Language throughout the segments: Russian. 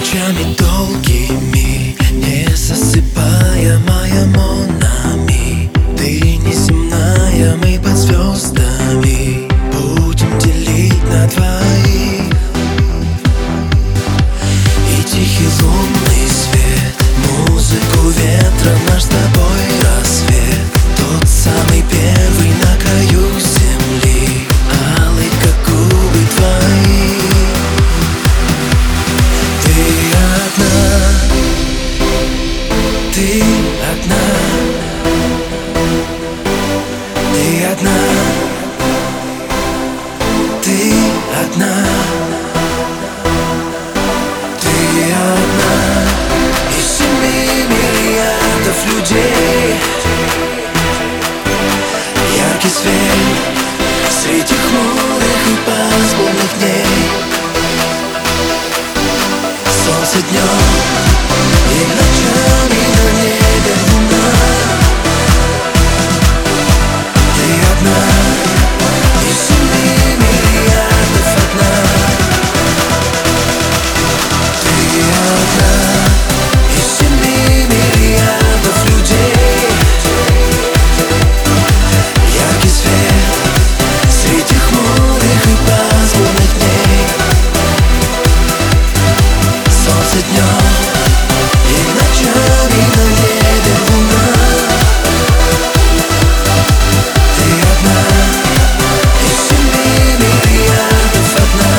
ночами долгими, не засыпаемая монами. Ты неземная, мы под звездами будем делить на двоих. И тихий лунный свет, музыку ветра, наш с тобой рассвет, тот самый первый на краю земли, алый, как губы твои. Ты одна, ты одна, ты одна, ты одна из 7 миллиардов людей. Яркий свет среди хмурых и пасмурных дней. Солнце днем и ночами на небе луна. Ты одна из 7 миллиардов одна. Ты одна из 7 миллиардов людей. Яркий свет среди хмурых и пасмурных дней. Солнце днем и ночами на небе луна. Ты одна из 7 миллиардов одна.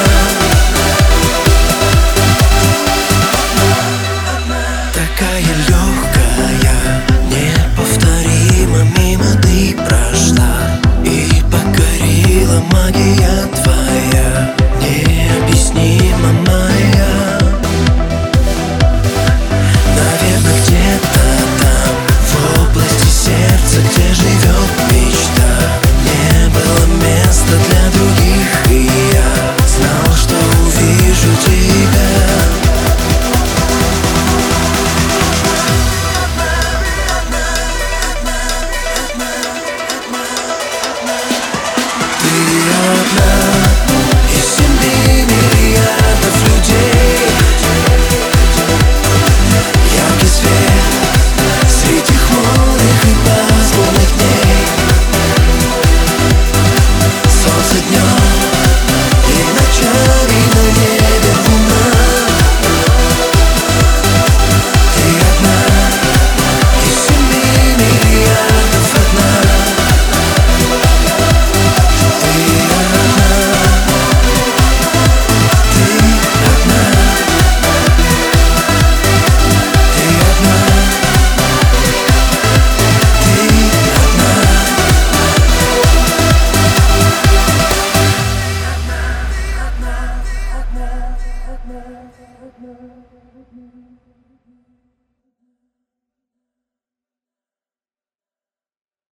Такая легкая, неповторима, мимо ты прошла и покорила магия твоя, необъяснима моя. Наверное, где-то там, в области сердца, где живет мечта, не было места для других, и я знал, что увижу тебя. Ты одна из 7 миллиардов людей. Яркий свет среди хмурых и пасмурных дней. Солнце днем и ночами на небе луна. Ты одна из 7 миллиардов одна. Ты одна, ты одна, ты одна, ты одна.